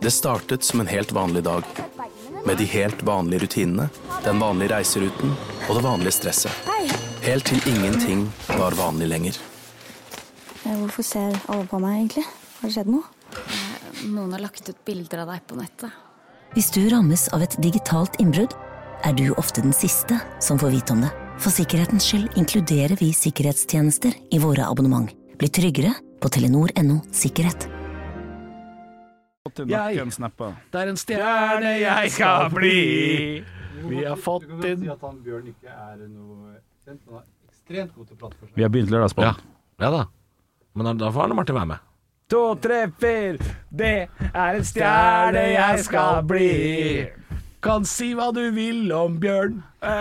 Det startet som en helt vanlig dag, med de helt vanlige rutinene, den vanlige reiseruten og det vanlige stresset. Helt til ingenting var vanlig lenger. Hvorfor ser alle på meg egentlig? Har det skjedd noe? Noen har lagt ut bilder av deg på nettet. Hvis du rammes av et digitalt innbrudd, er du ofte den siste som får vite om det. For sikkerhetens skyld inkluderer vi sikkerhetstjenester i våre abonnement. Bli tryggere på Telenor.no sikkerhet. Det er en stjerne jeg skal bli. Vi har fått inn. Si at han Bjørn ikke er noe ekstremt god til å prate for seg. Vi har begynt lørdagsbånd. Ja da. Men da får Arne Martin være med. 2, 3, 4. Det er en stjerne jeg skal bli. Kan si hva du vil om Bjørn.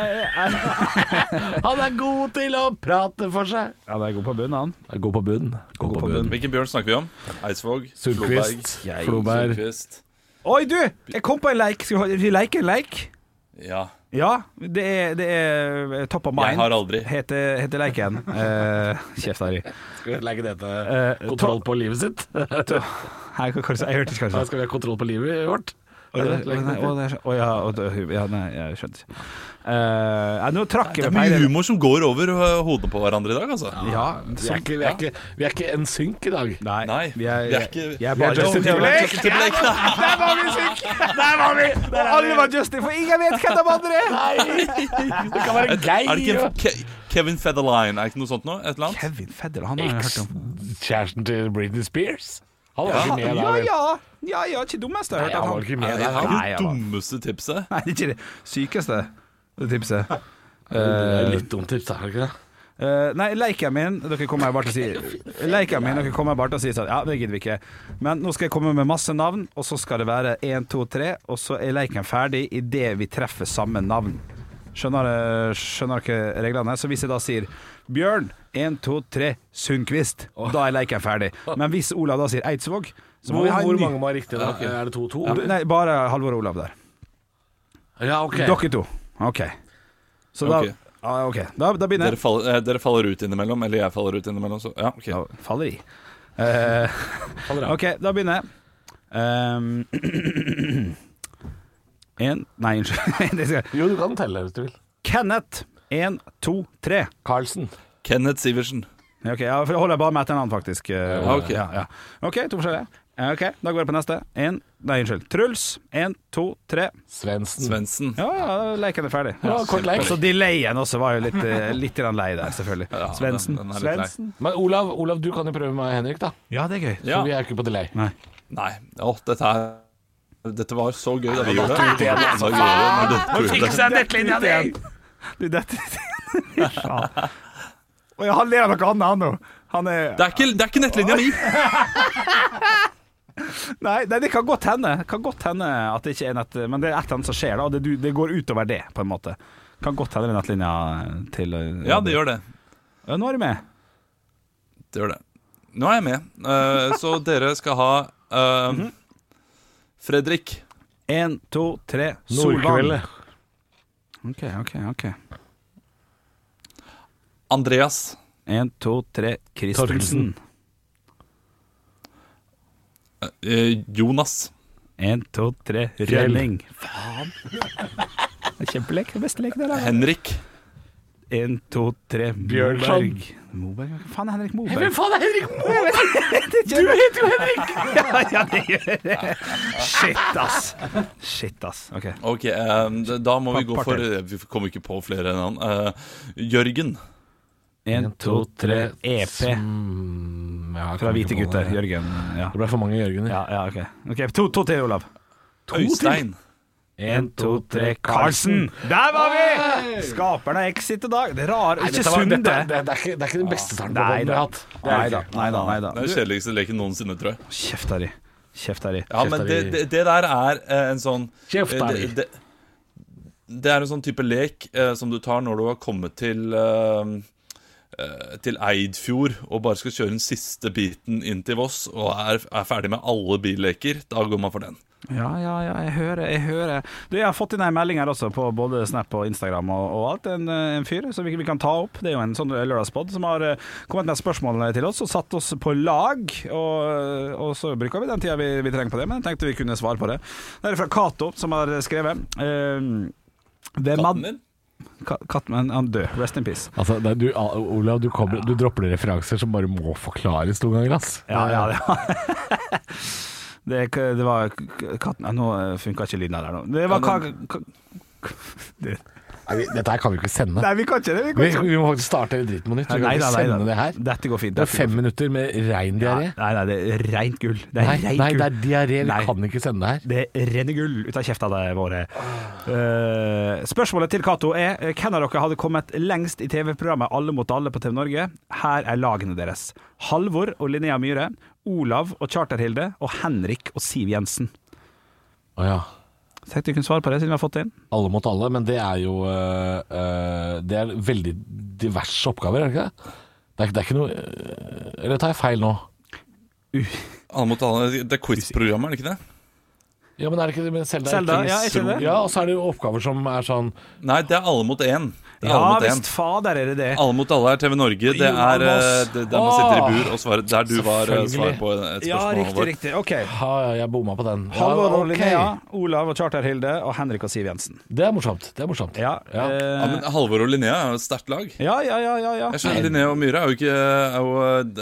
Han er god til å prate for seg. Ja, det er god på bunnen, han. Det er god på bunnen. Hvilken Bjørn snakker vi om? Eidsvåg? Sundqvist? Floberg? Oi, du! Jeg kom på en leik. Skal vi leke en leik? Ja. Ja, det er top of mind. Jeg har aldri. Heter leiken. Kjeft, Ari. Skal vi legge det til kontroll på livet sitt? Jeg hørte ikke hva du sa. Skal vi ha kontroll på livet vårt? Nei, jeg skjønte ikke. Nå trakk jeg det er mye humor som går over hodene på hverandre i dag, altså. Ja, vi er ikke en synk i dag. Nei, vi er ikke. Jeg er bare Justin Timberlake. Der var vi synk! Der var vi! Og alle var Justin, for ingen vet hvem de andre er. Nei, det kan være gøy. Er det ikke Kevin Federline? Er det ikke noe sånt nå? Et eller annet? Kevin Federline, han har jeg hørt om. Kjæresten til Britney Spears. Han var ikke med der. Ja, ikke dummest jeg har hørt. Han var ikke med der. Det er det dummeste tipset. Nei, det er ikke det sykeste tipset. Det er litt dumt tips, er det ikke det? Nei, leiken min dere kommer bare til å si sånn, ja, det gidder vi ikke. Men nå skal jeg komme med masse navn, og så skal det være 1, 2, 3, og så er leiken ferdig i det vi treffer samme navn. Skjønner dere reglene? Så hvis jeg da sier Bjørn, 1, 2, 3, Sundqvist, da er leiken ferdig. Men hvis Olav da sier Eidsvåg, så må vi ha en ny. Hvor mange må ha riktig da? Er det 2-2? Nei, bare Halvor og Olav der. Ja, ok. Dere to. Ok. Så da, okay. Da begynner jeg. Dere faller ut innimellom, eller jeg faller ut innimellom, så ja, ok. Da faller i. Ok, da begynner jeg. Nei, unnskyld. Jo, du kan telle hvis du vil. Kenneth, 1, 2, 3. Carlsen. Kenneth Sivertsen. Ok, ja, for jeg holder bare med etternavn faktisk. Ok. Ja. Ok, 2 forskjellige. Ok, da går jeg på neste. Truls, 1, 2, 3. Svendsen. Ja, leken er ferdig. Ja, kort leik. Og så delayen også var jo litt lei der, selvfølgelig. Ja, Svendsen. den er litt lei. Men Olav, du kan jo prøve med Henrik da. Ja, det er gøy. Ja. For vi er ikke på delay. Nei. Dette var så gøy da vi gjorde det. Nå fikser jeg nettlinja di! Du detter. Og han ler av noe annet, han nå. Det er ikke nettlinja mi. Nei, det kan godt hende at det ikke er nett, men det er et eller annet som skjer da, og det går utover det på en måte. Kan godt hende nettlinja til Ja, det gjør det. Ja, nå er du med. Det gjør det. Nå er jeg med. Så dere skal ha Fredrik. 1, 2, 3. Nordkveld. Ok. Andreas. 1, 2, 3. Christensen. Jonas. 1, 2, 3. Rølling. Faen. Det er kjempelek. Det beste leken der. Henrik. 1, 2, 3. Bjørnson. Moberg. Hva faen er Henrik Moberg? Hvem faen er Henrik Moberg? Du heter jo Henrik! Ja, det gjør det. Shit, ass. Ok, da må vi gå for vi kommer ikke på flere navn. Jørgen. 1, 2, 3. EP. Fra Hvite gutter. Jørgen. Ja. Det ble for mange Jørgen. Ja, ok. 2 til, Olav. Øystein. 1, 2, 3. Carlsen. Der var vi! Skaperen av Exit i dag. Det er rar. Ikke Sunde. Det er ikke den beste starten på den vi har hatt. Nei da. Det er den kjedeligste leken noensinne, tror jeg. Kjeft, Harry. Ja, men det der er en sånn det er en sånn type lek som du tar når du har kommet til til Eidfjord og bare skal kjøre den siste biten inn til Voss og er ferdig med alle billeker, da går man for den. Ja, jeg hører. Du, jeg har fått inn en melding her også på både Snap og Instagram og alt. En fyr som vi kan ta opp. Det er jo en sånn lørdagspodd som har kommet med spørsmål til oss og satt oss på lag. Og så bruker vi den tida vi trenger på det, men jeg tenkte vi kunne svare på det. Det er fra Kato som har skrevet. Katten din? Katten, han død. Rest in peace. Altså, Olav, du dropper referanser som bare må forklares noen ganger, ass. Ja. Det var katten. Nå funker ikke lyden der nå. Det var Dette her kan vi ikke sende. Nei, vi kan ikke det. Vi må faktisk starte dritten på nytt. Vi kan ikke sende det her. Dette går fint. Det er 5 minutter med rein diaré. Nei, det er rent gull. Nei, det er diaré. Vi kan ikke sende det her. Det renner gull ut av kjeftene våre. Spørsmålet til Kato er: hvem av dere hadde kommet lengst i TV-programmet Alle mot alle på TV Norge? Her er lagene deres: Halvor og Linnea Myhre, Olav og Charterhilde og Henrik og Siv Jensen. Åja. Tenkte du kunne svare på det siden vi har fått det inn. Alle mot alle, men det er jo det er veldig diverse oppgaver, er det ikke det? Det er ikke noe Eller tar jeg feil nå? Alle mot alle, det er quiz-programmet, er det ikke det? Ja, men er det ikke det med Zelda? Ja, ikke det? Ja, og så er det jo oppgaver som er sånn. Nei, det er Alle mot én. Ja, visst fader er det. Alle mot alle er TV Norge. Det er der man sitter i bur og svarer. Der du var svar på et spørsmål. Ja, riktig. Ok. Ja, jeg bomma på den. Halvor og Linnea, Olav og Charterhilde og Henrik og Siv Jensen. Det er morsomt. Ja, men Halvor og Linnea er jo et sterkt lag. Ja. Jeg skjønner, Linnea og Myhre er jo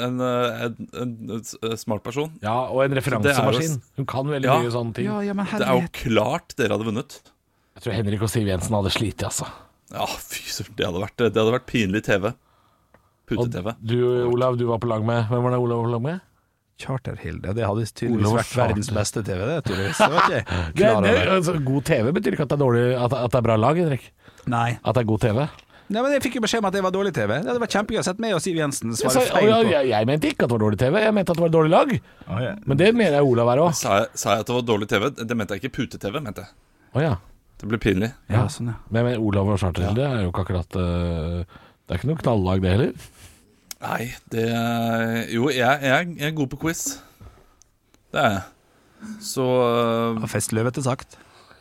en smart person. Ja, og en referansemaskin. Hun kan veldig mye sånne ting. Det er jo klart dere hadde vunnet. Jeg tror Henrik og Siv Jensen hadde slitt, altså. Ja, fy søren, det hadde vært pinlig TV. Pute-TV. Du, Olav, du var på lag med. Hvem var det Olav var på lag med? Charterhilde. Det hadde tydeligvis vært verdens beste TV, det tydeligvis. Altså, god TV betyr ikke at det er dårlig, at det er bra lag, Henrik. Nei. At det er god TV. Nei, men jeg fikk jo beskjed om at det var dårlig TV. Det hadde vært kjempegøy å sette med og Siv Jensen svare feil på. Jeg mente ikke at det var dårlig TV, jeg mente at det var dårlig lag. Men det mener jeg Olav er også. Sa jeg at det var dårlig TV? Det mente jeg ikke pute-TV, mente jeg. Åja. Det ble pinlig. Ja, sånn, ja. Men Olav og Charterhilde er jo ikke akkurat det er ikke noe knallag det heller. Nei, det jo, jeg er god på quiz. Det er jeg. Så festløvete sagt.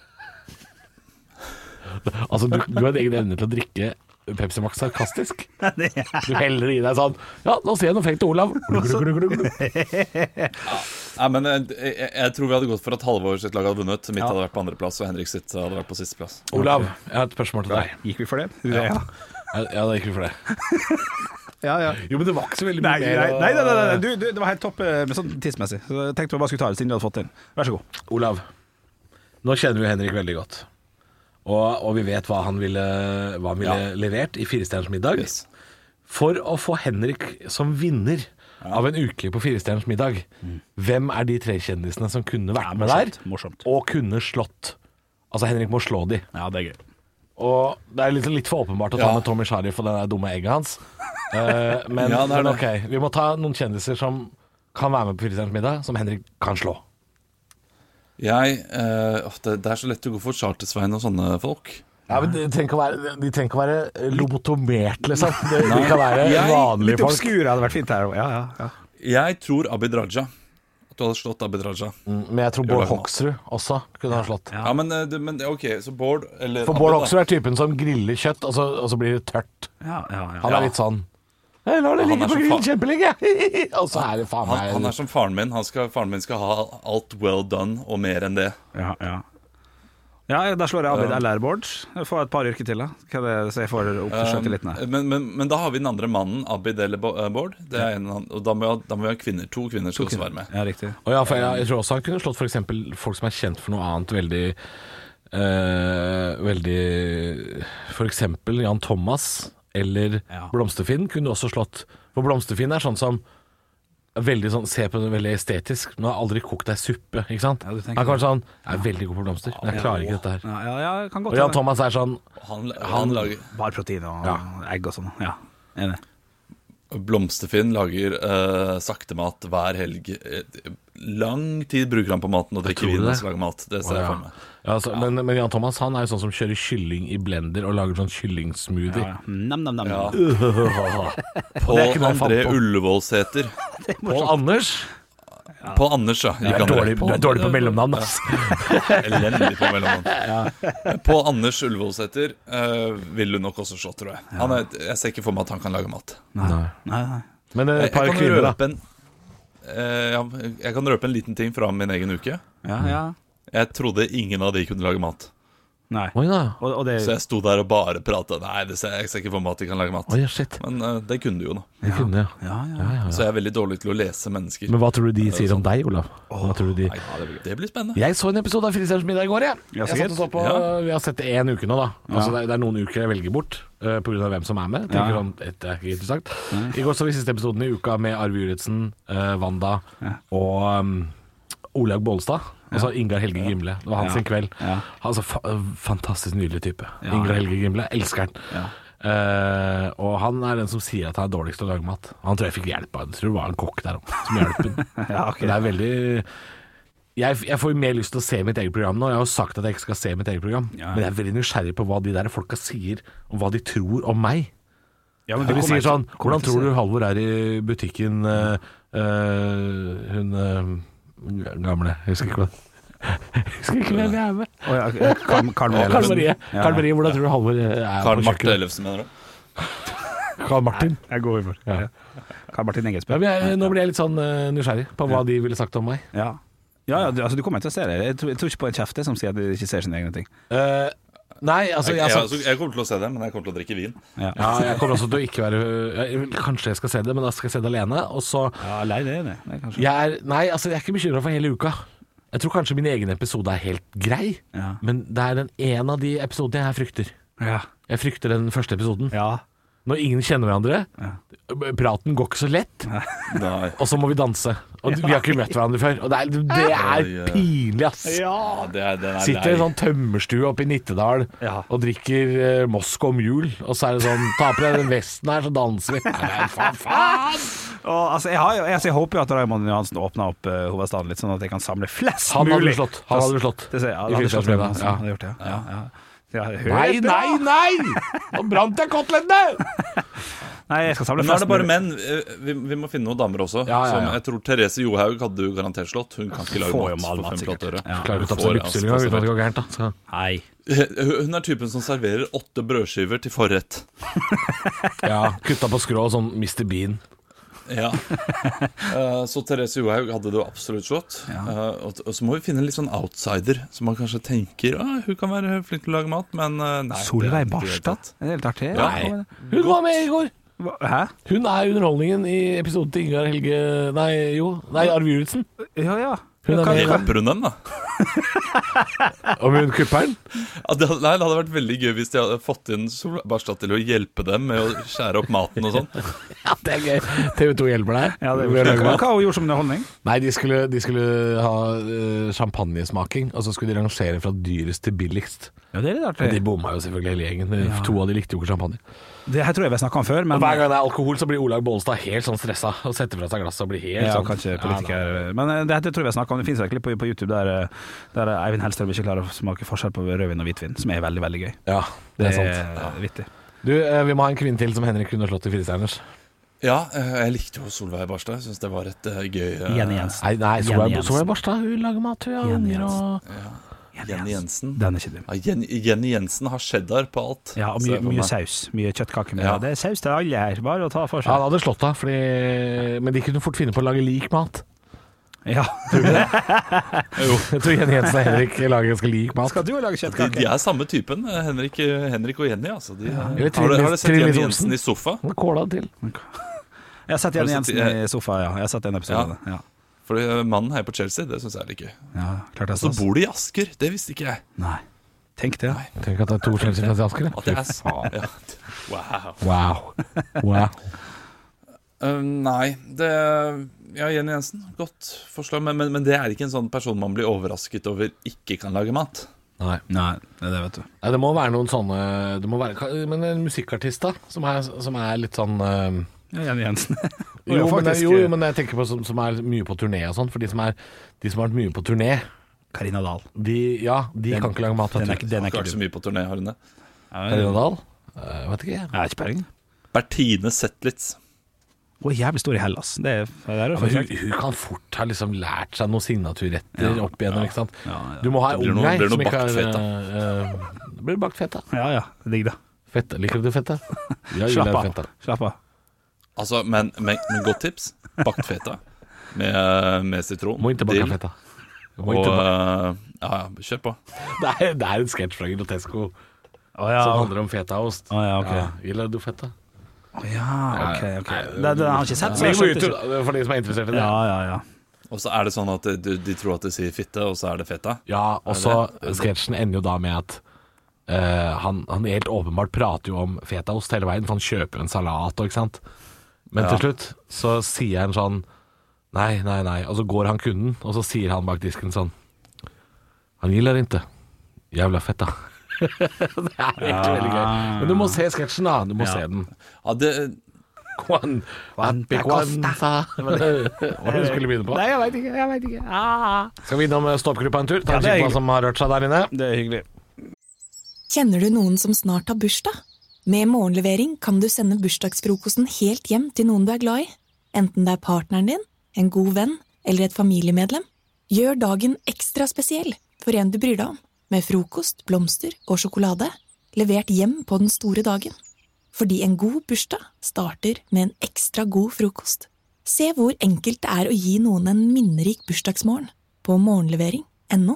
Altså, du har en egen evne til å drikke Pepsi Max sarkastisk. Du heller i deg sånn. Ja, nå ser jeg noe fekt til Olav. Ja, men jeg tror vi hadde gått for at Halvor sitt lag hadde vunnet. Mitt hadde vært på andreplass, og Henrik sitt hadde vært på siste plass. Olav, jeg har et spørsmål til deg. Gikk vi for det? Ja, da gikk vi for det. Ja. Jo, men det var ikke så veldig mye mer. Nei. Det var helt topp med sånn tidsmessig. Så jeg tenkte vi bare skulle ta det siden du hadde fått det inn. Vær så god. Olav, nå kjenner vi Henrik veldig godt. Og vi vet hva han ville levert i 4-stjerners middag. Yes. For å få Henrik som vinner av en uke på 4-stjerners middag, hvem er de 3 kjendisene som kunne vært med der og kunne slått? Altså, Henrik må slå de. Ja, det er gøy. Og det er litt for åpenbart å ta med Tommy Sharif og den der dumme egget hans. Men ok, vi må ta noen kjendiser som kan være med på 4-stjerners middag, som Henrik kan slå. Det er så lett å gå for Charter-Svein og sånne folk. Ja, men de trenger ikke å være lobotomert, liksom. De kan være vanlige folk. Litt obskure hadde vært fint her. Ja. Jeg tror Abid Raja. At du hadde slått Abid Raja. Men jeg tror Bård Hoksrud også kunne ha slått. Ja, men ok, så Bård eller For Bård Hoksrud er typen som griller kjøtt, og så blir det tørt. Ja. Han er litt sånn jeg lar det ligge på grillen kjempelenge. Og så er det faen meg Han er som faren min. Faren min skal ha alt well done og mer enn det. Ja, da slår jeg Abid eller Bård. Jeg får et par yrker til, da. Så jeg får oppforsøke litt nær. Men da har vi den andre mannen, Abid eller Bård. Det er og da må vi ha kvinner. 2 kvinner skal også være med. Ja, riktig. Og for jeg tror også han kunne slått for eksempel folk som er kjent for noe annet veldig for eksempel Jan Thomas eller Blomsterfinn kunne også slått. For Blomsterfinn er sånn som veldig sånn, ser på det veldig estetisk. Nå har jeg aldri kokt deg suppe, ikke sant? Ja, han kan være sånn, jeg er veldig god på blomster, men jeg klarer ikke dette her. Ja, kan godt og Jan Thomas er sånn han lager bare protein og egg og sånn. Ja, enig. Blomsterfinn lager saktemat hver helg. lang tid bruker han på maten og drikker vin mens han lager mat. Det ser jeg for meg. Ja, altså, men Jan Thomas han er jo sånn som kjører kylling i blender og lager sånn kyllingsmoothie. Nam. Ja. Pål André Ullevålsæter. Pål Anders? Pål Anders, ja. Du er dårlig på mellomnavn, ass. Elendig på mellomnavn. Pål Anders Ullevålsæter vil du nok også slå, tror jeg. Jeg ser ikke for meg at han kan lage mat. Nei. Men et par jeg kvinner, da. Jeg kan røpe en liten ting fra min egen uke. Ja. Jeg trodde ingen av de kunne lage mat. Nei. Oi da. Og det... Så jeg sto der og bare pratet. Nei, jeg ser ikke for meg at de kan lage mat. Oi, shit. Men det kunne de jo nå. Det kunne, ja. Så jeg er veldig dårlig til å lese mennesker. Men hva tror du de sier om deg, Olav? Hva tror du de... Det blir spennende. Jeg så en episode av Filisters middag i går, jeg satt og så på, vi har sett det 1 uke nå da. Altså, det er noen uker jeg velger bort på grunn av hvem som er med. Tenker sånn, det er ikke interessant. I går så vi siste episoden i uka med Arve Juritzen, Wanda og Olaug Bollestad. Altså Ingar Helge Gimle. Det var hans sin kveld. Altså fantastisk nydelig type. Ingar Helge Gimle, elsker han. Og han er den som sier at han er dårligst til å lage mat. Han tror jeg fikk hjelp av. Jeg tror det var en kokk der også, som hjelper den. Okay. Det er veldig... Jeg får jo mer lyst til å se mitt eget program nå. Jeg har jo sagt at jeg ikke skal se mitt eget program. Men jeg er veldig nysgjerrig på hva de der folka sier, om hva de tror om meg. Ja, men de sier sånn, hvordan tror du Halvor er i butikken? Hun gamle, jeg husker ikke hvem jeg er med. Karl Marie, hvordan tror du Halvor er? Karl Martin Ellefsen, mener du? Karl Martin. Jeg går over. Karl Martin Engelsberg. Nå blir jeg litt sånn nysgjerrig på hva de ville sagt om meg. Ja, altså du kommer til å se det. Jeg tror ikke på en kjefte som sier at de ikke ser sine egne ting. Nei, altså jeg kommer til å se det, men jeg kommer til å drikke vin. Ja, jeg kommer også til å ikke være kanskje jeg skal se det, men da skal jeg se det alene. Og så alene, kanskje. Jeg er ikke bekymret for hele uka. Jeg tror kanskje min egen episode er helt grei, men det er en av de episodene jeg frykter. Jeg frykter den første episoden. Når ingen kjenner hverandre, praten går ikke så lett, og så må vi danse. Og vi har ikke møtt hverandre før. Og det er pinlig, ass. Sitter i en sånn tømmerstue oppe i Nittedal og drikker Moskva om jul, og så er det sånn, ta på deg den vesten her, så danser vi. Nei, faen! Altså, jeg håper jo at Raymond Johansen åpner opp hovedstaden litt, sånn at jeg kan samle flest mulig. Han hadde slått. Han hadde gjort det, ja. Nei! Nå brant jeg kotelettene! Nei, jeg skal samle flest. Men nå er det bare menn. Vi må finne noen damer også. Som jeg tror Therese Johaug hadde jo garantert slått. Hun kan ikke lage mat for 5 øre. Klarer du å ta på seg lypsyllinga uten at det går gærent, da? Nei. Hun er typen som serverer 8 brødskiver til forrett. Kutta på skrå, sånn Mr. Bean. Så Therese Johaug hadde det absolutt slått. Og så må vi finne en litt sånn outsider, som man kanskje tenker hun kan være flink til å lage mat, men nei. Solveig Barstad? Det er helt artig. Hun var med i går. Hæ? Hun er underholdningen i episoden til Ingar Helge Arve Juritzen. Ja. Kupper hun den, da? Om hun kupper den? Det hadde vært veldig gøy hvis de hadde fått inn Solveig Barstad til å hjelpe dem med å skjære opp maten og sånn. Ja, det er gøy. TV2 hjelper deg. Hva har hun gjort som underholdning? Nei, de skulle ha champagnesmaking, og så skulle de rangere fra dyrest til billigst. Ja, det er litt artig. Og de bomma jo selvfølgelig hele gjengen. 2 av de likte jo ikke champagne. Det her tror jeg vi har snakket om før, men... Hver gang det er alkohol så blir Olaug Bollestad helt sånn stresset og setter fra seg glasset og blir helt sånn. Kanskje politiker. Men det her tror jeg vi har snakket om. Det finnes virkelig på YouTube der Eivind Hellstrøm ikke klarer å smake forskjell på rødvin og hvitvin, som er veldig, veldig gøy. Ja, det er sant. Vittig. Du, vi må ha en kvinne til som Henrik kunne slått i 4 stjerners. Ja, jeg likte jo Solveig Barstad. Jeg synes det var et gøy... Jenny Jensen. Nei, Solveig Barstad, hun lager mat, hun har unger og... Jenny Jensen. Den er ikke dum. Jenny Jensen har cheddar på alt. Ja, og mye saus. Mye kjøttkake med. Det er saus til alle her, bare å ta for seg. Han hadde slått av, men de kunne fort finne på å lage lik mat. Ja. Tror du det? Jo. Jeg tror Jenny Jensen og Henrik lager ganske lik mat. Skal du lage kjøttkake? De er samme typen, Henrik og Jenny, altså. Har du sett Jenny Jensen i sofa? Kåla til. Jeg har sett Jenny Jensen i sofa, ja. Jeg har sett en episode. Ja. Fordi mannen heier på Chelsea, det synes jeg er litt gøy. Ja, klart det er så bor de i Asker, det visste ikke jeg. Nei, tenk det. Tenk at det er 2 Chelsea-fans i Asker. At det er Wow. Nei, Jenny Jensen, godt forslag, men det er ikke en sånn person man blir overrasket over ikke kan lage mat. Nei, det vet du. Nei, det må være noen sånne, men en musikkartist da, som er litt sånn... Ja, Jenny Jensen. Jo, men jeg tenker på som er mye på turné og sånn. For de som har vært mye på turné, Karina Dahl. de kan ikke lage mat. Den er ikke Har ikke vært så mye på turné, har hun det? Karina Dahl? Vet ikke jeg. Jeg har ikke peiling. Bertine Zetlitz. Hun er jævlig stor i Hellas. Det er Men hun kan fort ha liksom lært seg noen signaturretter opp igjennom, ikke sant? Du må ha Det blir ung noe- ei blir noe som ikke bakt fett, har Det blir bakt fett, da. Ja, digg da. Fett. Liker du fett, da? Ja, Slapp fett, da. av. Slapp av. Altså, men godt tips. Bakt feta med sitron, Må ikke bake dill, fett, da. og kjør på. Det er en sketsj fra Grotesco som handler om fetaost. Ok. Gillar du feta? Ok. Det har jeg ikke sett. Så Ligg jeg på skjønte YouTube, ikke. for de som er interessert i det. Ja. Og så er det sånn at de tror at det sier fitte, og så er det feta. Ja, og så sketsjen ender jo da med at han helt åpenbart prater jo om fetaost hele veien, for han kjøper en salat og ikke sant. Men til slutt så sier han sånn nei, og så går han kunden, og så sier han bak disken sånn: han gillar ikke jævla fetta. Det er egentlig veldig gøy. Men du må se sketsjen, da. Du må se den. Ja, det Hva du skulle begynne på? Nei, jeg vet ikke. Skal vi innom stoppgruppa en tur? Ta en kikk på hva som har rørt seg der inne. Det er hyggelig. Kjenner du noen som snart har bursdag? Med morgenlevering kan du sende bursdagsfrokosten helt hjem til noen du er glad i. Enten det er partneren din, en god venn eller et familiemedlem. Gjør dagen ekstra spesiell for en du bryr deg om. Med frokost, blomster og sjokolade, levert hjem på den store dagen. Fordi en god bursdag starter med en ekstra god frokost. Se hvor enkelt det er å gi noen en minnerik bursdagsmorgen på morgenlevering.no.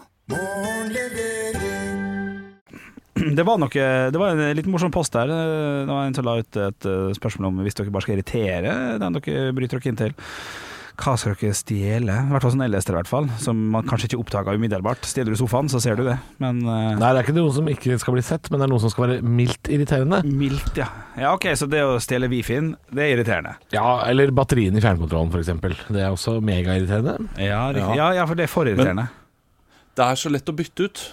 Det var en litt morsom post der. Det var en som la ut et spørsmål om hvis dere bare skal irritere den dere bryter dere inn til. Hva skal dere stjele? I hvert fall sånn jeg leste det i hvert fall, som man kanskje ikke oppdager umiddelbart. Stjeler du sofaen, så ser du det. Men Nei, det er ikke noe som ikke skal bli sett, men det er noe som skal være mildt irriterende. Mildt, ja. Ja, ok, så det å stjele Wi-Fi-en, det er irriterende. Ja, eller batterien i fjernkontrollen for eksempel. Det er også megairriterende. Ja, for det er for irriterende. Men det er så lett å bytte ut.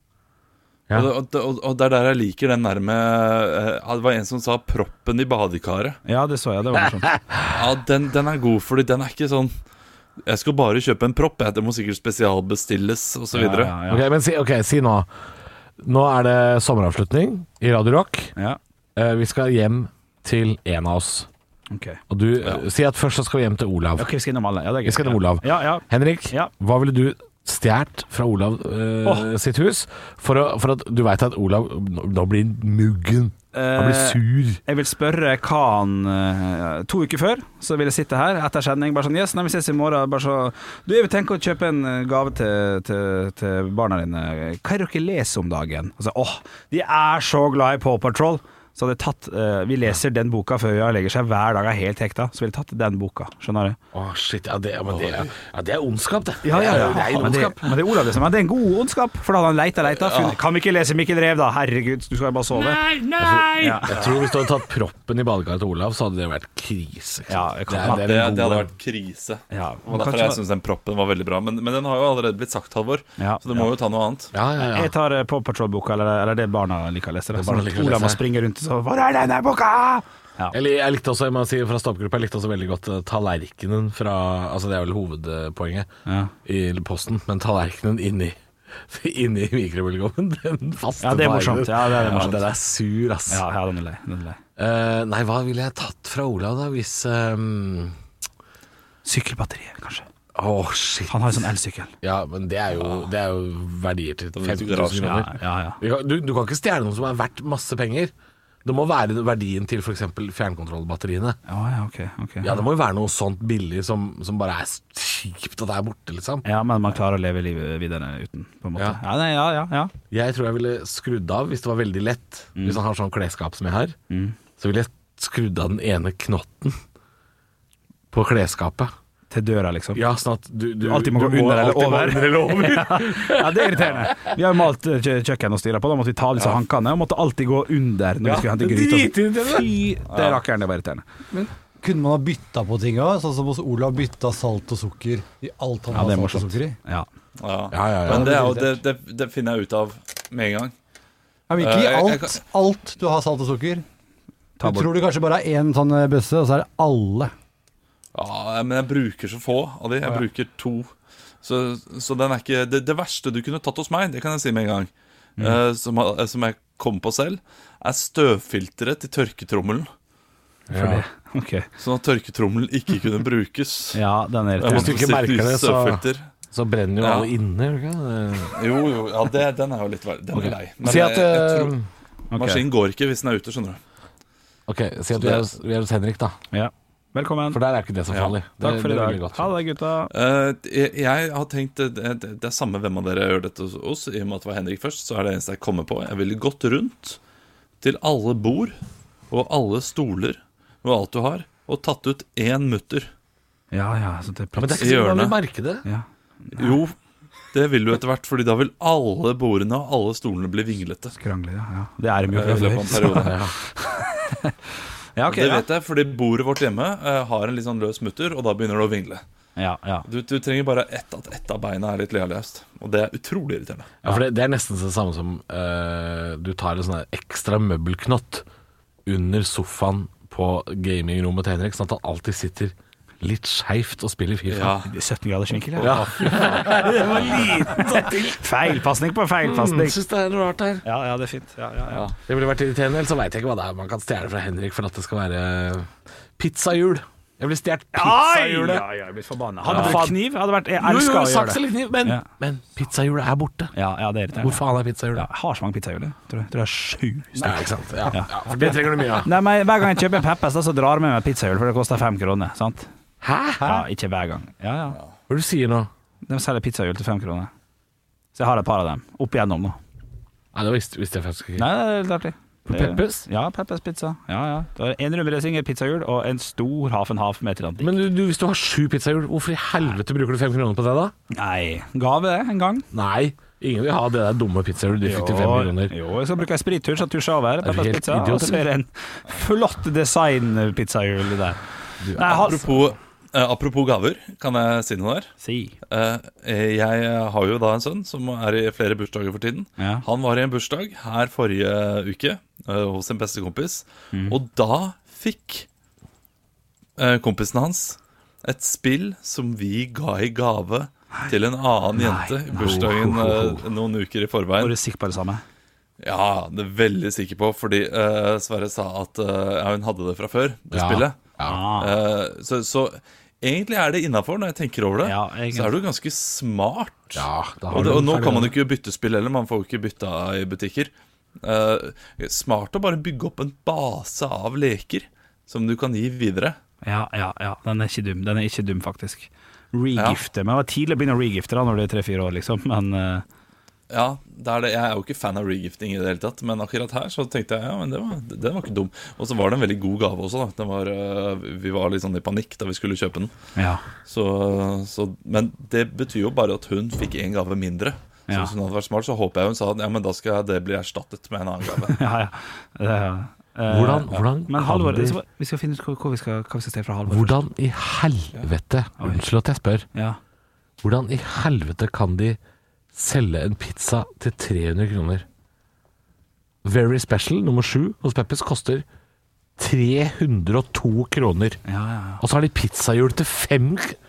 Ja. Og det er der jeg liker den nærme Det var en som sa 'proppen i badekaret'. Ja, det så jeg, det var morsomt. Ja, den er god, fordi den er ikke sånn jeg skal bare kjøpe en propp, det må sikkert spesialbestilles og så videre. Ja. Ok, men si nå. Nå er det sommeravslutning i Radio Rock. Ja. Vi skal hjem til en av oss. Ok. Og du si at først så skal vi hjem til Olav. Ok, vi skal innom alle. Ja, det er gøy. Vi skal innom Olav. Ja. Henrik, Ja. hva ville du stjert fra Olav sitt hus for at du vet at Olav nå blir muggen? Han blir sur. Jeg vil spørre hva han 2 uker før, så vil jeg sitte her etter sending bare sånn, yes, når vi ses i morgen, bare så du, jeg vil tenke å kjøpe en gave til barna dine. Hva er det dere leser om dagen? Altså, de er så glad i Paw Patrol. Så hadde jeg tatt vi leser den boka før vi legger seg hver dag, er helt hekta. Så ville jeg tatt den boka, skjønner du? Shit, det er ondskap, det. Ja. Det er ondskap. Men det er Olav det som er. Det er en god ondskap. For da hadde han leita. Kan vi ikke lese Mikkel Rev da? Herregud, du skal jo bare sove. Nei! Jeg tror hvis du hadde tatt proppen i badekaret til Olav, så hadde det vært krise. Ja, det hadde vært krise. Ja, og derfor jeg synes den proppen var veldig bra. Men den har jo allerede blitt sagt, Halvor. Ja, så du må jo ta noe annet. Ja. Jeg tar Paw Patrol-boka, eller det barna liker å lese. Det barna liker å Olav må lese. springe rundt og så, hvor er denne boka? Ja. Jeg likte også, jeg må si fra stoppgruppa, jeg likte også veldig godt tallerkenen fra, altså det er vel hovedpoenget i posten, men tallerkenen inni mikrobølgeovnen, den faste. Ja, det er morsomt. Ja, det er morsomt. Den er sur, ass. Ja, den er lei. Nei, hva ville jeg tatt fra Olav da, hvis Sykkelbatteriet, kanskje. Shit. Han har en sånn elsykkel. Ja, men det er jo verdier til 50 000 kroner. Ja. Du kan ikke stjele noe som er verdt masse penger. Det må være verdien til for eksempel fjernkontrollbatteriene. Ok. Ja, det må jo være noe sånt billig som bare er kjipt at det er borte, liksom. Ja, men man klarer å leve livet videre uten, på en måte. Ja. Jeg tror jeg ville skrudd av hvis det var veldig lett. Hvis han har sånn klesskap som jeg har, så ville jeg skrudd av den ene knotten på klesskapet. Til døra, liksom. Ja, sånn at du alltid må gå under eller over. Ja, det er irriterende. Vi har jo malt kjøkken og styret på, da måtte vi ta disse hankene, og måtte alltid gå under når vi skulle hente gryt. Fy, det rakkeren, det var irriterende. Men kunne man ha bytta på ting også? Sånn som hos Olav bytta salt og sukker i alt han har salt og sukker i? Ja. Men det finner jeg ut av med en gang. Ja, men ikke i alt du har salt og sukker. Du tror det kanskje bare er én sånn bøsse, og så er det alle. Ja, men jeg bruker så få av de. Jeg bruker 2. Så den er ikke det verste du kunne tatt hos meg, det kan jeg si med en gang, som jeg kom på selv, er støvfilteret til tørketrommelen. For det. Okay. Sånn at tørketrommelen ikke kunne brukes. Ja, den er Hvis du ikke merker det, så brenner jo alle inne. Jo, ja, den er jo litt den er lei. Men si at, jeg tror maskinen går ikke hvis den er ute, skjønner du. Ok, si at vi er hos Henrik da. Ja. Velkommen. For der er ikke det så farlig. Takk for i dag. Ha det, gutta. Jeg har tenkt det er samme hvem av dere gjør dette hos oss. I og med at det var Henrik først, så er det eneste jeg kommer på. Jeg ville gått rundt til alle bord og alle stoler og alt du har, og tatt ut 1 mutter. Ja, så det men det er ikke sikkert man vil merke det. Ja. Jo, det vil du etter hvert, fordi da vil alle bordene og alle stolene bli vinglete. Skranglig, ja. Det er de jo i løpet av en periode. Ja, okay, det vet jeg, fordi bordet vårt hjemme har en litt sånn løs mutter, og da begynner det å vingle. Ja. Du trenger bare at ett av beina er litt lealøst, og det er utrolig irriterende. Ja, for det er nesten det samme som du tar en sånn ekstra møbelknott under sofaen på gamingrommet til Henrik, sånn at han alltid sitter litt skjevt og spiller FIFA. Ja. 17 graders vinkel, ja. Det var liten feilpasning på feilpasning. Synes det er noe rart her. Ja, det er fint. Ja. Det ville vært irriterende, eller så vet jeg ikke hva det er man kan stjele fra Henrik for at det skal være pizzahjul. Jeg blir stjert pizzahjulet. Ja, jeg blir forbannet. Hadde det vært kniv, hadde vært, jeg elsker å gjøre saks eller kniv, men pizzahjulet er borte. Ja, det er irriterende. Hvor faen er pizzahjulet? Jeg har så mange pizzahjul. Tror jeg er 7. Ja, ikke sant? Ja, for det trenger du mye av. Nei, men hver gang jeg kjøper en Peppes, så drar jeg med meg pizzahjul, for det koster 5 kroner, sant? Hæ? Ja, ikke hver gang. Ja. Hva er det du sier nå? De selger pizzahjul til 5 kroner. Så jeg har et par av dem, opp igjennom nå. Nei, det visste jeg faktisk ikke. Nei, det er litt artig. På Peppes? Ja, Peppes pizza. Ja. Det er en rundresinger pizzahjul og en stor half and half med Atlantic. Men hvis du har 7 pizzahjul, hvorfor i helvete bruker du 5 kroner på det da? Nei, gave det en gang. Nei, ingen vil ha det der dumme pizzahjulet du fikk til 5 kroner. Jo, jeg skal bruke sprittusj og tusje over Peppes pizza, idiot, og så er det en flott design pizzahjul der. Nei, Apropos gaver, kan jeg si noe der? Si. Jeg har jo da en sønn som er i flere bursdager for tiden. Ja. Han var i en bursdag her forrige uke hos en bestekompis, og da fikk kompisen hans et spill som vi ga i gave til en annen jente i bursdagen noen uker i forveien. Var du sikker på det samme? Ja, det er veldig sikker på, fordi Sverre sa at hun hadde det fra før, det spillet. Så egentlig er det innenfor når jeg tenker over det. Så er det jo ganske smart. Og nå kan man jo ikke bytte spill heller. Man får jo ikke bytta i butikker. Smart å bare bygge opp en base av leker som du kan gi videre. Ja, den er ikke dum. Den er ikke dum, faktisk. Regifte. Men det var tidlig å begynne å regifte da når du er 3-4 år, liksom. Men ja, det er det. Jeg er jo ikke fan av regifting i det hele tatt, men akkurat her så tenkte jeg men det var ikke dum. Og så var det en veldig god gave også da. Vi var litt sånn i panikk da vi skulle kjøpe den. Ja. Men det betyr jo bare at hun fikk en gave mindre. Så hvis hun hadde vært smart, så håper jeg hun sa at men da skal det bli erstattet med en annen gave. Hvordan men Halvor, vi skal finne ut hva vi skal se fra Halvor. Hvordan i helvete, unnskyld at jeg spør, hvordan i helvete kan de selge en pizza til 300 kroner? Very Special nummer 7 hos Peppes koster 302 kroner. Og så har de pizzahjul til 5.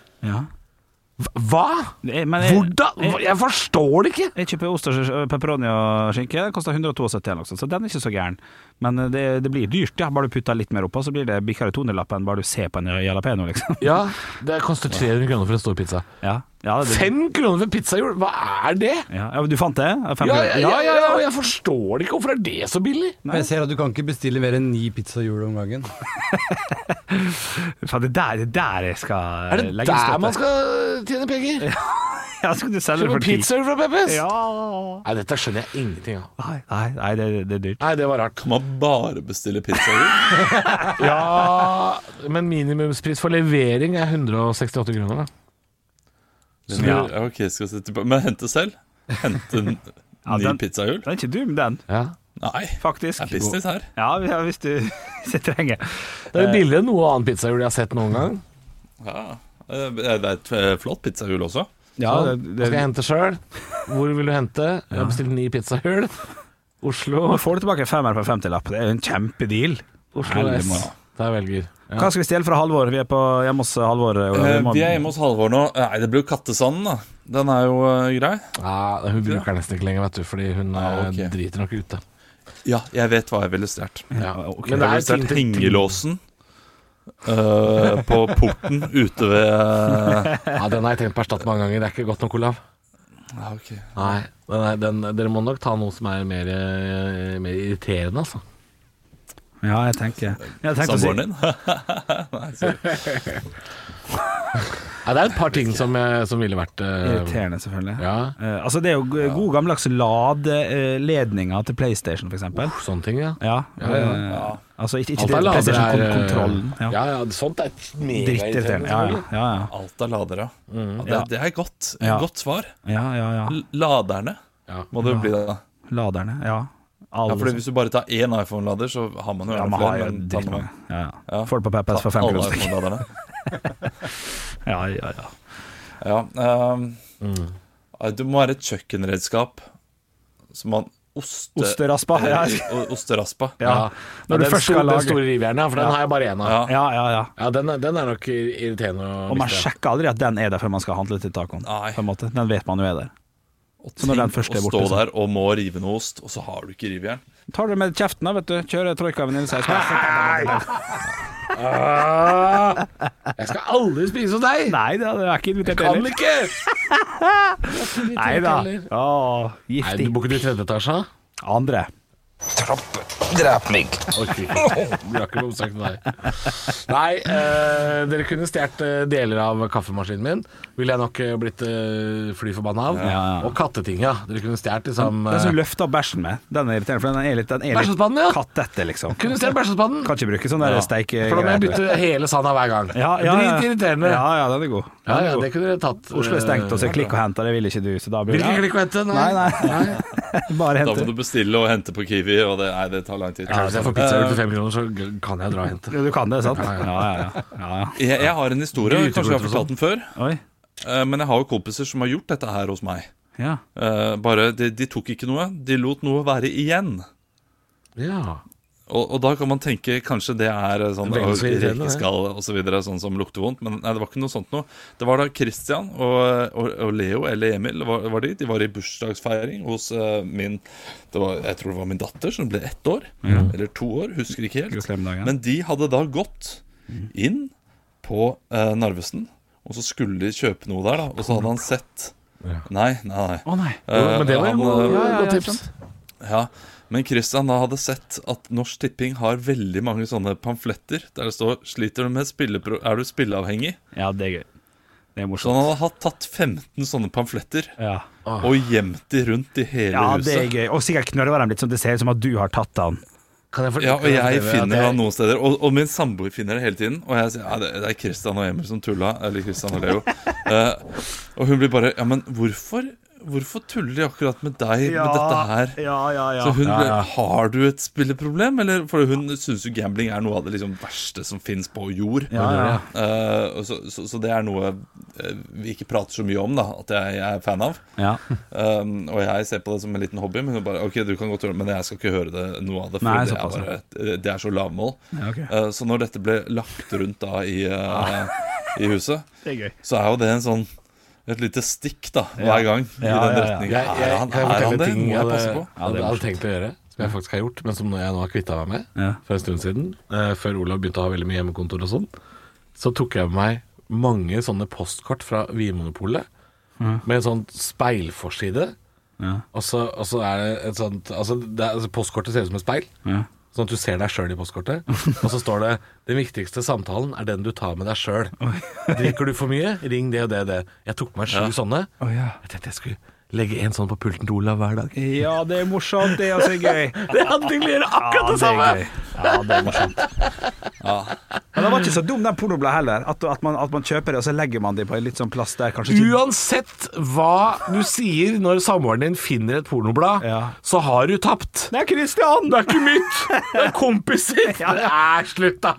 Hva? Hvordan? Jeg forstår det ikke. Jeg kjøper ost og pepperoni og skinke. Det koster 172 også, så den er ikke så gæren. Men det blir dyrt, bare du putter litt mer opp, så blir det bikkere 200-lappen bare du ser på en jalapeno, liksom. Ja, det koster 300 kroner for en stor pizza. 5 kroner for pizzahjul, hva er det? Ja, du fant det? Ja, jeg forstår ikke hvorfor er det så billig. Men jeg ser at du kan ikke bestille mer enn 9 pizzahjul om gangen. Det der jeg skal legge støtte. Er det der man skal tjene penger? Ja, skal du selge det for 10? Pizzahjul fra Peppes? Ja. Nei, dette skjønner jeg ingenting av. Nei, det er dyrt. Nei, det var rart. Kan man bare bestille pizzahjul? Ja, men minimumspris for levering er 168 kroner da. Ok, skal jeg se. Men hente selv? Hente ny pizzahjul? Den er ikke dum, den. Nei, faktisk. Det er business her. Ja, hvis du trenger. Det er billigere enn noe annet pizzahjul jeg har sett noen gang. Ja, det er et flott pizzahjul også. Ja, skal jeg hente selv? Hvor vil du hente? Jeg har bestilt 9 pizzahjul. Oslo. Nå får du tilbake 5 på 50-lapp. Det er jo en kjempedeal. Oslo S. Der velger. Ja. Hva skal vi stjele fra Halvor? Vi på hjemme hos Halvor. Vi hjemme hos Halvor nå. Nei, det blir jo kattesanden, da. Den jo grei. Ja, hun bruker nesten ikke lenger, vet du, fordi hun driter nok ute. Ja, jeg vet hva jeg ville stjert. Ja, okay. Men det stjert hengelåsen på porten ute ved Ja, den har jeg tenkt på å erstatte mange ganger. Det ikke godt nok, Olav. Okay. Nei, dere må nok ta noe som mer irriterende, altså. Ja, jeg tenker Samboeren din? Nei, sorry. Ja, det et par ting som ville vært irriterende, selvfølgelig. Ja. Altså, det jo gode gammeldags ladeledninger til PlayStation, for eksempel. Sånne ting, ja. Altså, ikke til PlayStation-kontrollen. Ja, sånt drittirriterende. Ja. Alt ladere. Det godt. Godt svar. Ja. Laderne må det bli det da. Laderne, ja. Fordi hvis du bare tar én iPhone-lader, så har man jo flere. Får det på PPS for 5 kroner. Alle iPhone-laderne. Det må være et kjøkkenredskap som man Osteraspa. Osteraspa. Ja. Når du først skal lage den store rivjernet, for den har jeg bare en av. Ja, den nok irriterende. Og man sjekker aldri at den der før man skal handle til tacoen. På en måte. Den vet man jo der. Og tenk å stå der og må rive noe ost, og så har du ikke rivjern. Tar du med kjeften da, vet du. Kjører troika venninneseis. Jeg skal aldri spise hos deg. Nei da, det ikke invitert heller. Jeg kan ikke. Nei da. Giftig. Nei, bor ikke du i 3. etasje? Andre. Drep meg. Vi har ikke noe sagt til deg. Nei, dere kunne stjert deler av kaffemaskinen min. Ville jeg nok blitt fly forbanna av. Og katteting, ja. Dere kunne stjert liksom Den som løfter bæsjen med. Den irriterende, for den litt kattette, liksom. Kunne stjert bæsjespannen. Kan ikke bruke sånn der steike. For da må jeg bytte hele sanda hver gang. Dritirriterende. Ja, den god. Ja, det kunne dere tatt. Oslo stengt, og så klikk og hente. Det vil ikke du, så da blir det. Vil ikke klikk og hente? Nei. Bare hente. Da må du bestille og hente på Kiwi, og det tar lang tid. Ja, hvis jeg får pizza til 5 kroner, så kan jeg dra og hente. Du kan det, sant? Ja. Jeg har en historie, kanskje jeg har fortalt den før. Men jeg har jo kompiser som har gjort dette her hos meg. Bare, de tok ikke noe. De lot noe være igjen. Ja. Og da kan man tenke kanskje det sånn rekeskall og så videre, sånn som lukter vondt. Men nei, det var ikke noe sånt noe. Det var da Christian og Leo eller Emil var de var i bursdagsfeiring hos jeg tror det var min datter som ble 1 år eller 2 år, husker ikke helt. Men de hadde da gått inn på Narvesen, og så skulle de kjøpe noe der da. Og så hadde han sett Nei. Men det var jo godt tips. Ja. Men Christian da hadde sett at Norsk Tipping har veldig mange sånne pamfletter der det står 'Sliter du med er du spilleavhengig?' Ja, det gøy. Det morsomt. Så han hadde tatt 15 sånne pamfletter og gjemt de rundt i hele huset. Ja, det gøy. Og sikkert knørrer dem litt som det ser ut som at du har tatt han. Og jeg finner det noen steder. Og min samboer finner det hele tiden. Og jeg sier, det Christian og Emil som tulla. Eller Christian og Leo. Og hun blir bare, men hvorfor tuller de akkurat med deg med dette her? Så hun har du et spilleproblem? Eller, for hun synes jo gambling er noe av det liksom verste som finnes på jord. Så det noe vi ikke prater så mye om da, at jeg er fan av. Og jeg ser på det som en liten hobby. Men hun bare, ok, du kan godt høre det, men jeg skal ikke høre noe av det. For det så lavmål. Så når dette ble lagt rundt da i huset, så jo det en sånn et lite stikk da, hver gang i den retningen. Han det? Må jeg passe på? Jeg hadde tenkt å gjøre, som jeg faktisk har gjort, men som jeg nå har kvittet meg med for en stund siden, før Olav begynte å ha veldig mye hjemmekontor og sånn, så tok jeg med meg mange sånne postkort fra Vinmonopolet med en sånn speilforside, og så det et sånt, postkortet ser ut som et speil, sånn at du ser deg selv i postkortet. Og så står det: den viktigste samtalen den du tar med deg selv. Drikker du for mye? Ring det og det. Jeg tok meg 7 sånne. Jeg tenkte jeg skulle legge en sånn på pulten til Olav hver dag. Ja, det morsomt. Det også gøy. Det hadde de gjort akkurat det samme. Ja, det morsomt. Men det var ikke så dum den pornobladet heller, at man kjøper det og så legger man det på en litt sånn plass der kanskje ikke... Uansett hva du sier når samboeren din finner et pornoblad, så har du tapt. Det Christian! Det ikke mitt. Det kompiser. Slutt da.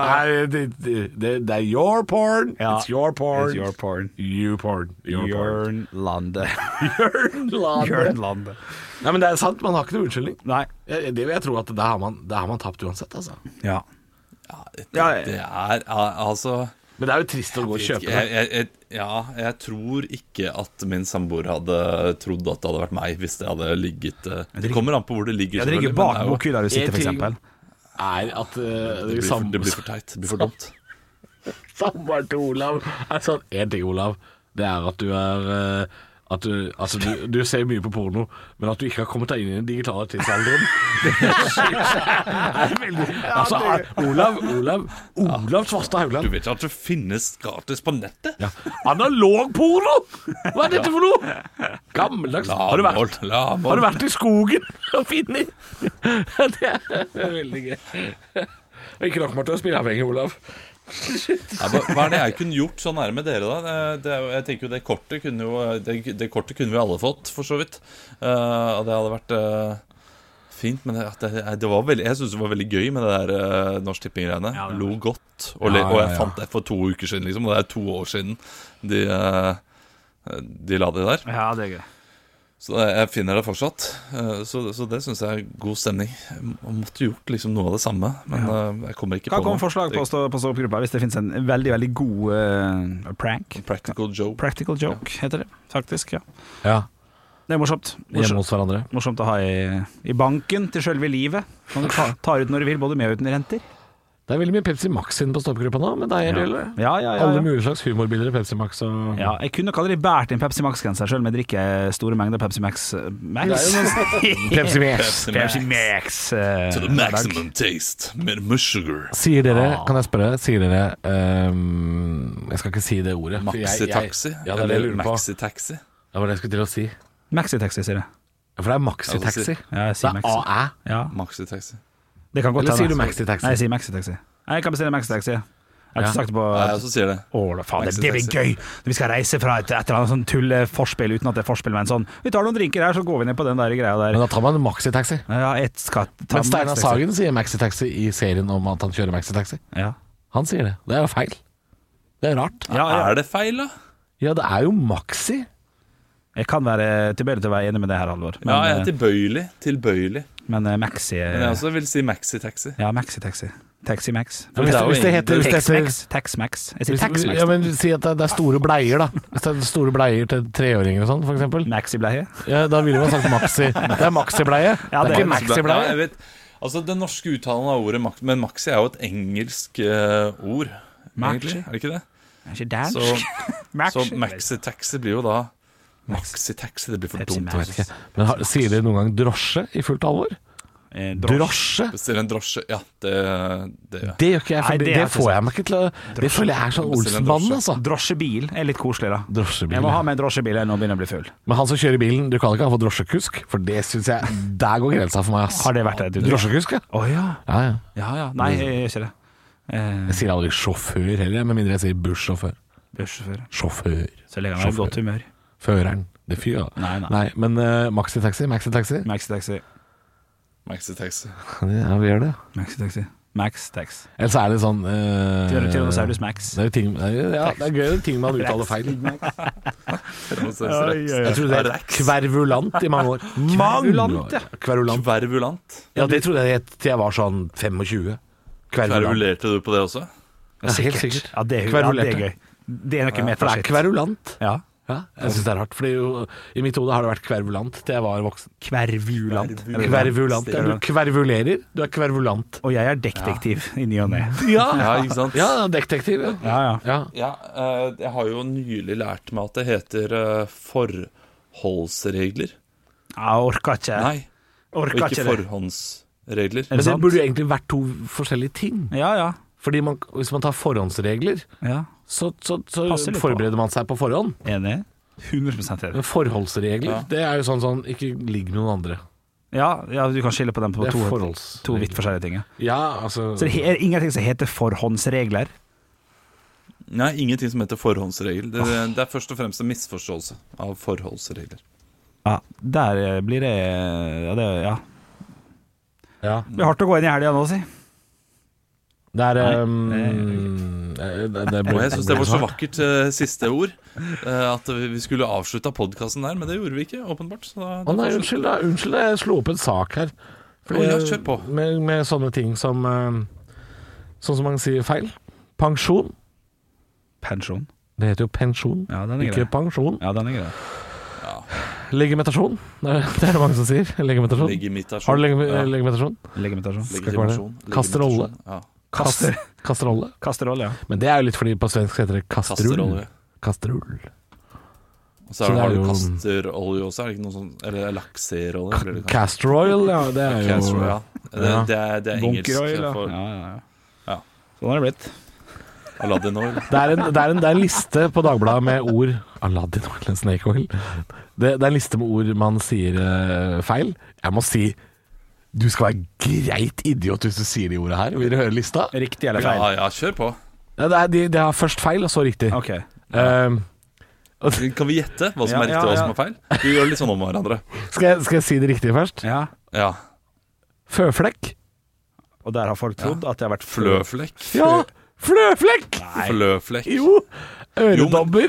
Det your porn. It's your porn. It's your porn. You porn. Your porn. Jørn Lande. Jørn Lande. Nei, men det er sant, man har ikke noe unnskyldning. Nei. Det vil jeg tro at det har man tapt uansett, altså. Ja. Det er altså. Men det er jo trist å gå og kjøpe det. Jeg tror ikke at min samboer hadde trodd at det hadde vært meg hvis det hadde ligget. Det kommer an på hvor det ligger. Det ligger bak bokhylla du sitter, for eksempel. Er at det blir for teit. Det blir for dumt. Samboeren til Olav er sånn. En ting, Olav, det er at du er du ser mye på porno, men at du ikke har kommet deg inn i den digitale tidsalderen. Det er veldig altså, Olav Svarstad Haugland. Du vet at det finnes gratis på nettet? Ja. Analog porno! Hva er dette for noe? Gammeldags. Har du vært i skogen og funnet? Det er veldig gøy. Ikke nok med at du spiller avhengig, Olav. Hva er det jeg kunne gjort så nærme dere da? Jeg tenker jo det kortet kunne vi alle fått, for så vidt. Og det hadde vært fint. Men det var veldig, jeg synes det var veldig gøy med det der Norsk Tipping-greiene. Lo godt. Og jeg fant det for 2 uker siden liksom. Og det er 2 år siden de la det der. Ja, det er gøy. Så jeg finner det fortsatt. Så det synes jeg er god stemning. Jeg måtte gjort liksom noe av det samme, men jeg kommer ikke på noe. Hva kommer forslag på stå-opp-gruppa hvis det finnes en veldig, veldig god prank? Practical joke heter det, faktisk, ja. Det er morsomt. Hjemme hos hverandre. Morsomt å ha i banken til selve livet. Kan du ta ut når du vil, både med og uten renter. Det er veldig mye Pepsi Max inn på stå-opp-gruppa nå, men det er Ja. Alle mulige slags humorbilder i Pepsi Max og... Ja, jeg kunne ikke aldri bært en Pepsi Max-genser selv om jeg drikker store mengder Pepsi Max. Pepsi Max to the maximum taste med sugar. Sier dere, kan jeg spørre, jeg skal ikke si det ordet. Maxi-taxi? Eller maxi-taxi? Det var det jeg skulle til å si. Maxi-taxi, sier jeg. For det er maxi-taxi. Ja, jeg sier maxi. Det er Ja. Maxi-taxi. Det kan godt Eller sier du maxi-taxi? Nei, jeg sier maxi-taxi. Jeg kan bestille maxi-taxi. Jeg har ikke sagt det på... Nei, jeg også sier det. Faen, det blir gøy. Vi skal reise fra et eller annet sånn tulle-forspill uten at det er forspill, men sånn, vi tar noen drinker her, så går vi ned på den der greia der. Men da tar man maxi-taxi. Ja, men Steinar Sagen sier maxi-taxi i serien om at han kjører maxi-taxi. Ja. Han sier det. Det er jo feil. Det er rart. Ja. Er det feil, da? Ja, det er jo maxi. Jeg kan være tilbøyelig til å være enig med det her, Halvor. Ja, jeg er tilbøyelig. Men maxi... Men jeg også vil si maxi-taxi. Ja, maxi-taxi. Taxi-max. Hvis det heter Tax-max. Jeg sier Tax-max. Ja, men si at det er store bleier, da. Hvis det er store bleier til 3-åringer og sånn, for eksempel. Maxi-bleie? Ja, da ville man sagt maxi. Det er maxi-bleie. Ja, det er ikke maxi-bleie. Ja, jeg vet. Altså, den norske uttalen av ordet maxi, men maxi er jo et engelsk ord. Egentlig, er det ikke det? Ikke dansk. Så maxi-taxi blir jo da maxi-taxi, det blir for dumt. Men sier dere noen gang drosje i fullt alvor? Drosje? Bestiller en drosje, ja. Det gjør ikke jeg, for det får jeg meg ikke til å... Det føler jeg er sånn Olsenbanden, altså. Drosjebil er litt koselig, da. Drosjebil, jeg må ha med en drosjebil når jeg begynner å bli full. Men han som kjører bilen, du kan ikke få drosjekusk, for det synes jeg, der går grensa for meg, ass. Har det vært det? Drosjekusk, ja. Åja. Ja. Nei, jeg gjør ikke det. Jeg sier aldri sjåfør heller, med mindre jeg sier bussjåfør. Sjåfør. Så legger han i godt humør. Føreren. Det fyr, ja. Nei, men maxi-taxi. Ja, vi gjør det. Max-tax. Ellers er det sånn Tyrannosaurus Max. Det er gøy ting man uttaler feil. Jeg tror det er kvervulant i mange år. Kverulant? Ja, det trodde jeg til jeg var sånn 25. Kverulerte du på det også? Ja, helt sikkert. Ja, det er gøy. Det er noe for det er kverulant. Ja. Jeg synes det er rart, fordi i mitt hode har det vært kvervulant til jeg var voksen. Kvervulant. Du kvervulerer, du er kvervulant. Og jeg er detektiv i ny og ne. Ja, ikke sant? Ja, detektiv. Ja, jeg har jo nylig lært meg at det heter forholdsregler. Jeg orker ikke. Nei, og ikke forhåndsregler. Men det burde jo egentlig vært 2 forskjellige ting. Ja. Fordi hvis man tar forhåndsregler, så forbereder man seg på forhånd. Enig. 100% enig. Forholdsregler, det er jo sånn ikke ligg noen andre. Ja, du kan skille på dem på to vidt forskjellige ting. Ja, altså. Så det er ingenting som heter forhåndsregler? Nei, ingenting som heter forhåndsregel. Det er først og fremst en misforståelse av forholdsregler. Ja, der blir det... Ja. Det blir hardt å gå inn i helgen nå, si. Det er Og jeg synes det var så vakkert siste ord, at vi skulle avslutte podcasten der, men det gjorde vi ikke, åpenbart. Nei, unnskyld, jeg slo opp en sak her. Fordi, kjør på. Med sånne ting som sånn som man sier feil. Pensjon. Det heter jo pensjon, ikke pensjon. Ja, den er grei. Legimentasjon. Det er det mange som sier. Legimentasjon. Har du legimentasjon? Legimentasjon. Kasterolle. Kasterolle, ja. Men det er jo litt fordi på svensk heter det kastrull. Kastrull. Og så har du kasterolje også, er det ikke noe sånn? Eller lakserolje? Castor oil, ja. Det er jo Castor, ja. Det er engelsk. Bunkeroil, ja. Sånn har det blitt. Aladdin oil. Det er en liste på Dagbladet med ord Aladdin oil, snake oil. Det er en liste med ord man sier feil. Jeg må si du skal være greit idiot hvis du sier de ordene her. Vil du høre lista? Riktig eller feil? Ja, kjør på. Det er først feil, og så riktig. Ok. Kan vi gjette hva som er riktig og hva som er feil? Vi gjør litt sånn om hverandre. Skal jeg si det riktige først? Ja. Føflekk. Og der har folk trodd at det har vært Fløflekk. Ja, fløflekk. Fløflekk. Jo, øredobber.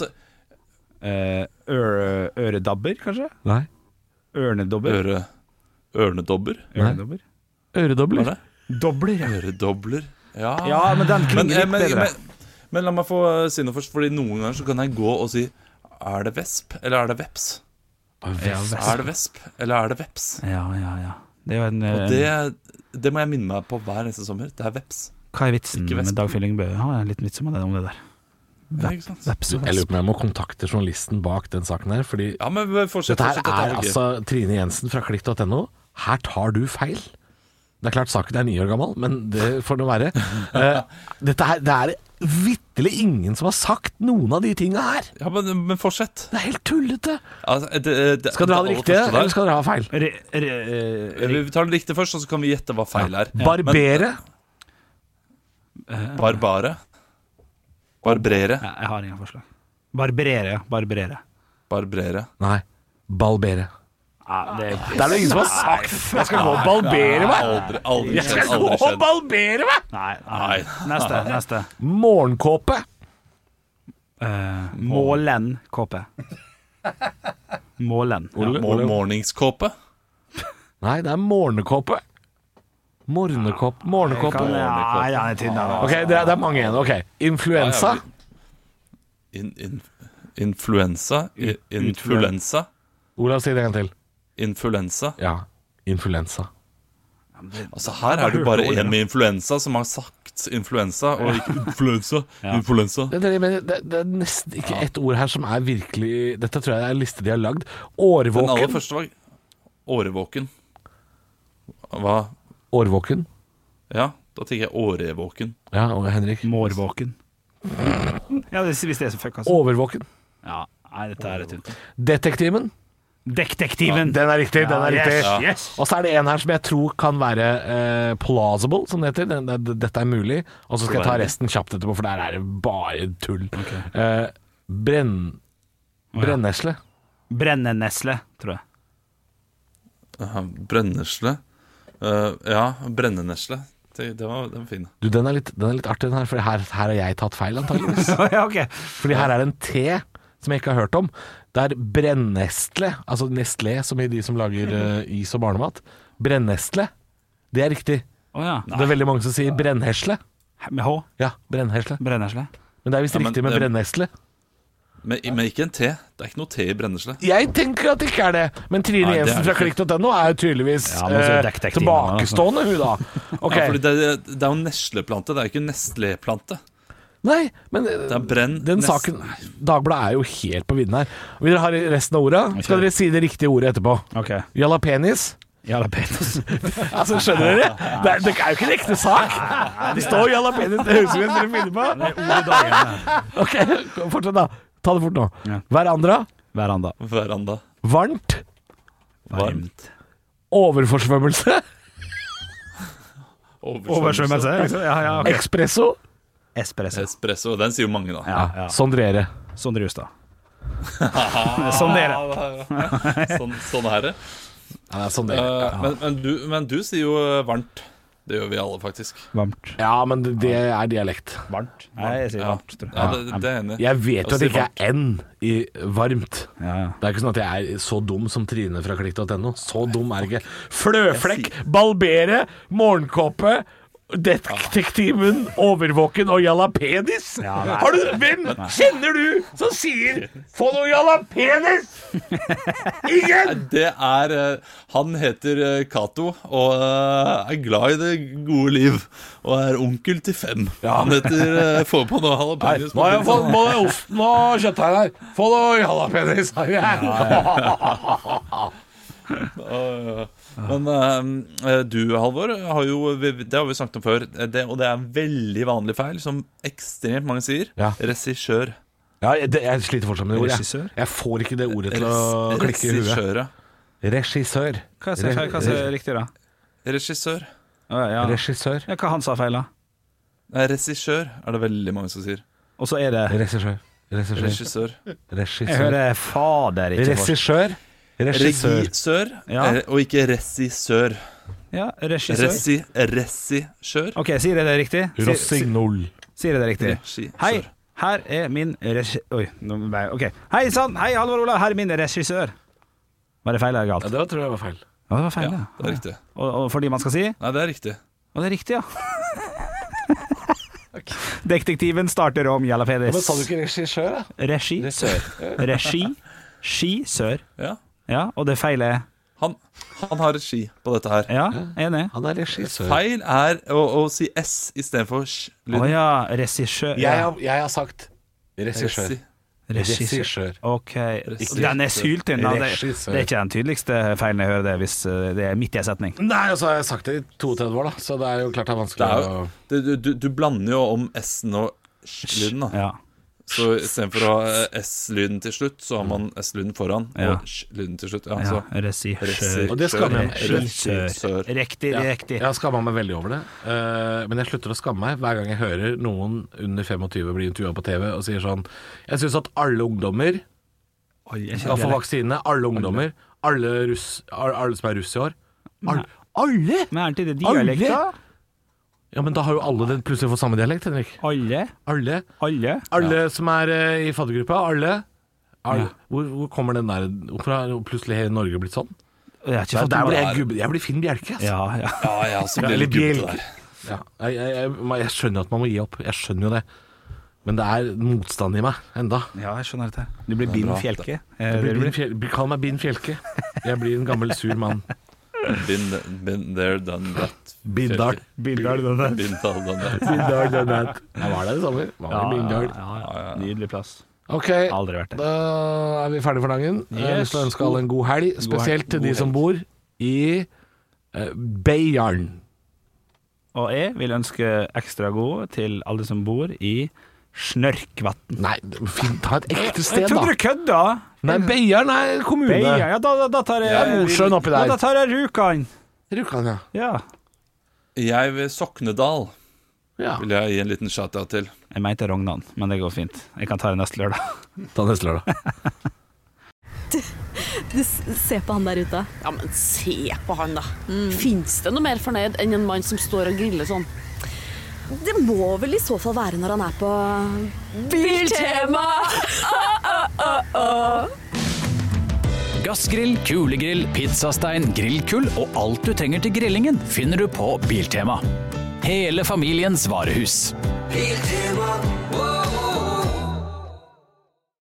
Øredabber, kanskje? Nei. Ørnedobber. Ørnedobber? Øredobler. Dobler. Øredobler. Ja, men den klinger litt bedre. Men la meg få si noe først, fordi noen ganger så kan jeg gå og si: er det vesp, eller er det veps? Er det vesp, eller er det veps? Ja. Det er jo en Og det må jeg minne meg på hver neste sommer. Det er veps. Hva er vitsen med Dagfinn Lyngbø? Han er litt vits om det der. Veps. Jeg lurer på om jeg må kontakte journalisten bak den saken her, fordi fortsett, dette her er altså Trine Jensen fra klikk.no. Her tar du feil. Det er klart saken er 9 år gammel, men det får det være. Det er vitterlig ingen som har sagt noen av de tingene her. Ja, men fortsett. Det er helt tullete. Altså, skal dere ha det riktige, eller skal dere ha feil? Vi tar det riktige først, og så kan vi gjette hva feil er. Barbere. Barbrere. Jeg har ingen forslag. Barbrere. Nei, balbere. Det er det ingen som har sagt. Jeg skal gå og balbere meg. Aldri balbere meg. Nei. Neste. Morgenkåpe. Målenkåpe. Morningskåpe. Nei, det er morgenkåpe. Morgenkåpe. Ok, det er mange igjen. Ok, influensa. Influensa. Olav, si det en gang til. Influensa. Ja, influensa. Altså her er det jo bare en med influensa som har sagt influensa, og ikke influensa. Det er nesten ikke ett ord her som er virkelig. Dette tror jeg er en liste de har lagd. Årvåken. Den aller første var årevåken. Hva? Årvåken. Ja, da tenker jeg årevåken. Ja, og Henrik. Mårvåken. Ja, hvis det er så fuck, altså. Overvåken. Ja, nei, dette er rett ut. Detektiven. Detektiven. Den er riktig, Yes. Og så er det en her som jeg tror kan være plausible, som det heter. Dette er mulig. Og så skal jeg ta resten kjapt etterpå, for der er det bare tull. Okay. Brennesle. Brennenesle, tror jeg. Brennesle. Ja, brennenesle. Den var fin. Du, den er litt artig den her, for her har jeg tatt feil antageligvis. Ja, okay. Fordi her er det en T som jeg ikke har hørt om. Det er brennestle, altså Nestlé, som er de som lager is og barnemat. Brennestle, det er riktig. Det er veldig mange som sier brennhesle. Med H? Ja, brennhesle. Men det er visst riktig med brennesle. Men ikke en T. Det er ikke noe T i brennesle. Jeg tenker at det ikke er det. Men Trine Jensen fra klikk.no er jo tydeligvis tilbakestående, hun da. Okay. Ja, fordi det er jo Nestle-plante, det er ikke Nestlé-plante. Nei, men den saken Dagbladet er jo helt på vidden her. Vil dere ha resten av ordet? Skal dere si det riktige ordet etterpå? Okay. Jalapenis. Altså, skjønner dere? Det er jo ikke en ekte sak. Det står jalapenis. Det høres ut som dere finner på. Ok, fortsett da. Ta det fort nå. Veranda. Varmt. Overforsvømmelse. Ja, okay. Espresso, den sier jo mange da. Ja. Sondre Justad. Sånn herre. Men du sier jo varmt. Det gjør vi alle, faktisk. Varmt. Ja, men det er dialekt. Varmt? Nei, jeg sier varmt. Ja, det er enig. Jeg vet jo at det ikke er N i varmt. Ja. Det er ikke sånn at jeg er så dum som Trine fra klikk.no. Så dum er det ikke. Fløflekk, balbere, morgenkåpe, detektiven, overvåken og jalapenis. Har du, hvem kjenner du som sier få noe jalapenis? Ingen! Det er, han heter Kato og er glad i det gode liv og er onkel til 5. Han heter få på noe jalapenis. Nå har jeg fått både osten og kjøttdeig her. Få noe jalapenis. Men du, Halvor, har jo, det har vi snakket om før, og det er en veldig vanlig feil, som ekstremt mange sier. Regissør. Ja, jeg sliter fortsatt med det ordet. Jeg får ikke det ordet til å klikke i huet. Regissør. Hva er riktig da? Regissør. Regissør. Ja, hva han sa feil da? Nei, regissør er det veldig mange som sier. Og så er det Regissør. Jeg hører fader ikke Regissør. Regissør, og ikke regissør. Ja, regissør. Regissør. Ok, sier jeg det riktig? Rossignol. Sier jeg det riktig? Hei, her er min Oi, ok. Hei sann, hei Halvor Olav, her er min regissør. Var det feil eller galt? Ja, det tror jeg var feil. Ja, det var feil, ja. Det er riktig. Og fordi man skal si? Nei, det er riktig. Og det er riktig, ja. Detektiven starter om jalapenis. Men sa du ikke regissør, da? Regissør. Ja, og det feil er? Han har regi på dette her. Ja, enig. Han er regissør. Feil er å si S i stedet for Å ja, regissør. Jeg har sagt regissør. Regissør. Ok, den er syltynn. Det er ikke den tydeligste feilen jeg hører det hvis det er midt i en setning. Nei, altså jeg har sagt det i 32 år da, så det er jo klart det er vanskelig du blander jo om S-en og S-lyden da. Ja. Så i stedet for å ha S-lyden til slutt, så har man S-lyden foran og S-lyden til slutt. Ja, regissør. Og det skammer jeg Regissør. Riktig. Jeg skammer meg veldig over det, men jeg slutter å skamme meg hver gang jeg hører noen under 25 bli intervjuet på TV og sier sånn: jeg synes at alle ungdommer skal få vaksine. Alle ungdommer, alle som er russ i år. Alle? Men er det dialekt da? Ja, men da har jo alle plutselig fått samme dialekt, Henrik. Alle som er i faddergruppa. Alle. Hvor kommer den der? Hvorfor har plutselig hele Norge blitt sånn? Jeg blir Finn Bjelke. Ja, jeg også blir litt gubbe der. Ja, jeg skjønner at man må gi opp. Jeg skjønner jo det. Men det er motstand i meg enda. Ja, jeg skjønner det. Du blir Bind Fjelke. Kall meg Bind Fjelke. Jeg blir en gammel sur mann. Been there, done that. Bindal done that. Jeg var der i sommer. Nydelig plass. Ok, Aldri vært det. Da er vi ferdige for dagen. Jeg vil ønske alle en god helg. Spesielt til de som bor i Beiarn. Og jeg vil ønske ekstra god til alle som bor i Snørkvatn. Nei, ta et ekte sted da. Jeg trodde du kødda. Nei, Beiarn er kommune. Beiarn, ja, da tar jeg Nordsjøen oppi der. Da tar jeg Rjukan. Rjukan, ja. Jeg ved Soknedal vil jeg gi en liten shout-out til. Jeg mente Rognan, men det går fint. Jeg kan ta det neste lørdag. Ta neste lørdag. Du, se på han der ute. Ja, men se på han da. Finnes det noe mer fornøyd enn en mann som står og griller sånn? Det må vel i så fall være når han er på Biltema! Gassgrill, kulegrill, pizzastein, grillkull og alt du trenger til grillingen finner du på Biltema. Hele familiens varehus. Biltema.